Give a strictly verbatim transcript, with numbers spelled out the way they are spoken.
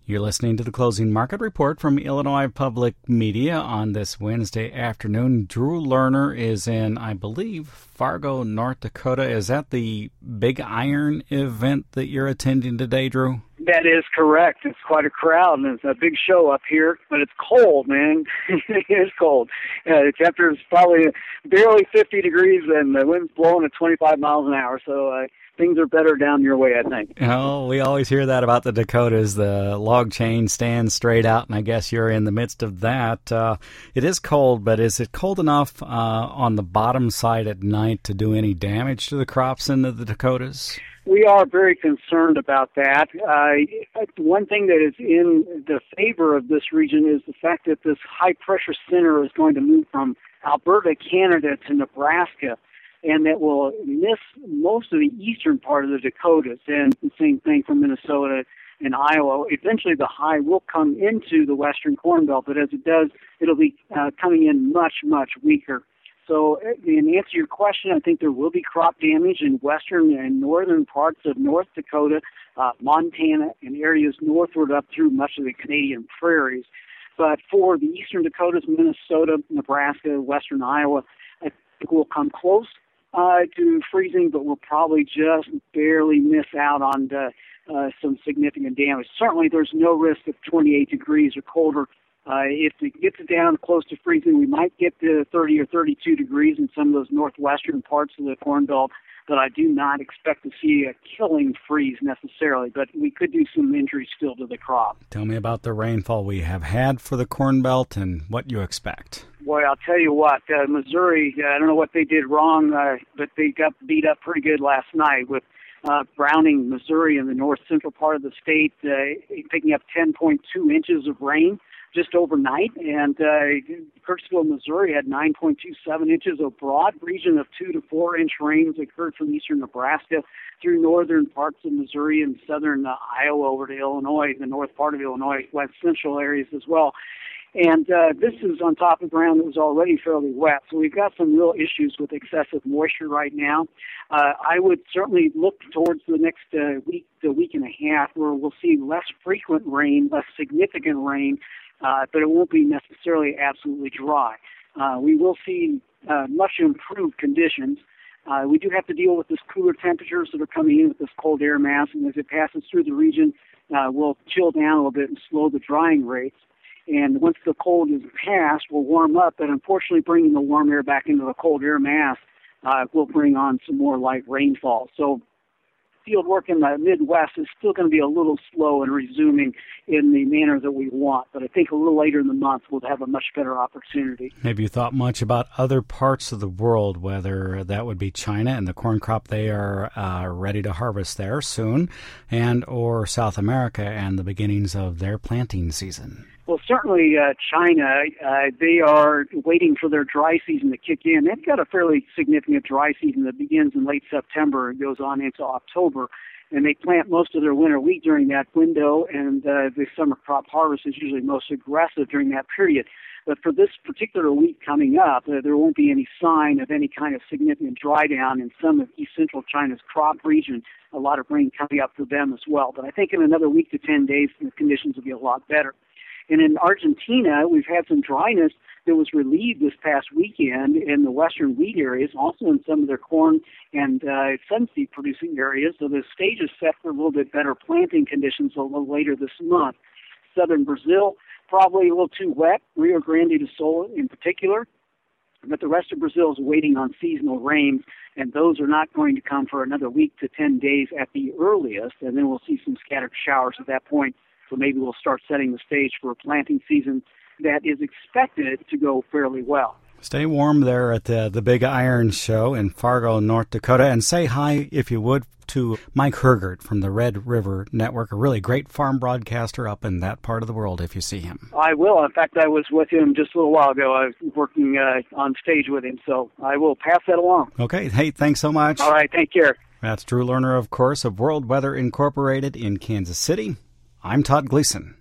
You're listening to the Closing Market Report from Illinois Public Media on this Wednesday afternoon. Drew Lerner is in, I believe, Fargo, North Dakota. Is that the Big Iron event that you're attending today, Drew? That is correct. It's quite a crowd, and it's a big show up here, but it's cold, man. It is cold. Uh, the temperature is probably barely fifty degrees, and the wind's blowing at twenty-five miles an hour, so uh, things are better down your way, I think. Oh, we always hear that about the Dakotas. The log chain stands straight out, and I guess you're in the midst of that. Uh, it is cold, but is it cold enough uh, on the bottom side at night to do any damage to the crops in the, the Dakotas? We are very concerned about that. Uh, one thing that is in the favor of this region is the fact that this high-pressure center is going to move from Alberta, Canada, to Nebraska, and that will miss most of the eastern part of the Dakotas, and the same thing from Minnesota and Iowa. Eventually, the high will come into the western Corn Belt, but as it does, it'll be uh, coming in much, much weaker. So, in answer to your question, I think there will be crop damage in western and northern parts of North Dakota, uh, Montana, and areas northward up through much of the Canadian prairies. But for the eastern Dakotas, Minnesota, Nebraska, western Iowa, I think we'll come close uh, to freezing, but we'll probably just barely miss out on the, uh, some significant damage. Certainly, there's no risk of twenty-eight degrees or colder. Uh, if it gets down close to freezing, we might get to thirty or thirty-two degrees in some of those northwestern parts of the Corn Belt, but I do not expect to see a killing freeze necessarily, but we could do some injury still to the crop. Tell me about the rainfall we have had for the Corn Belt and what you expect. Boy, I'll tell you what, uh, Missouri, uh, I don't know what they did wrong, uh, but they got beat up pretty good last night with uh, Browning, Missouri, in the north-central part of the state, uh, picking up ten point two inches of rain just overnight, and uh, Kirksville, Missouri had nine point two seven inches. A broad region of two to four inch rains occurred from eastern Nebraska through northern parts of Missouri and southern uh, Iowa over to Illinois, the north part of Illinois, west central areas as well. And uh, this is on top of ground that was already fairly wet, so we've got some real issues with excessive moisture right now. Uh, I would certainly look towards the next uh, week, the week and a half, where we'll see less frequent rain, less significant rain, Uh, but it won't be necessarily absolutely dry. Uh, we will see uh, much improved conditions. Uh, we do have to deal with this cooler temperatures that are coming in with this cold air mass, and as it passes through the region, uh, we'll chill down a little bit and slow the drying rates. And once the cold is passed, we'll warm up, but unfortunately bringing the warm air back into the cold air mass uh, will bring on some more light rainfall. So field work in the Midwest is still going to be a little slow in resuming in the manner that we want, but I think a little later in the month we'll have a much better opportunity. Have you thought much about other parts of the world, whether that would be China and the corn crop they are uh, ready to harvest there soon, and or South America and the beginnings of their planting season? Well, certainly uh, China, uh, they are waiting for their dry season to kick in. They've got a fairly significant dry season that begins in late September and goes on into October, and they plant most of their winter wheat during that window, and uh, the summer crop harvest is usually most aggressive during that period. But for this particular week coming up, uh, there won't be any sign of any kind of significant dry down in some of east central China's crop region. A lot of rain coming up for them as well. But I think in another week to ten days, the conditions will be a lot better. And in Argentina, we've had some dryness that was relieved this past weekend in the western wheat areas, also in some of their corn and uh, sunseed producing areas. So the stage is set for a little bit better planting conditions a little later this month. Southern Brazil, probably a little too wet, Rio Grande do Sul in particular. But the rest of Brazil is waiting on seasonal rains, and those are not going to come for another week to ten days at the earliest. And then we'll see some scattered showers at that point. So maybe we'll start setting the stage for a planting season that is expected to go fairly well. Stay warm there at the, the Big Iron Show in Fargo, North Dakota. And say hi, if you would, to Mike Hergert from the Red River Network, a really great farm broadcaster up in that part of the world if you see him. I will. In fact, I was with him just a little while ago. I was working uh, on stage with him, so I will pass that along. Okay. Hey, thanks so much. All right. Take care. That's Drew Lerner, of course, of World Weather Incorporated in Kansas City. I'm Todd Gleason.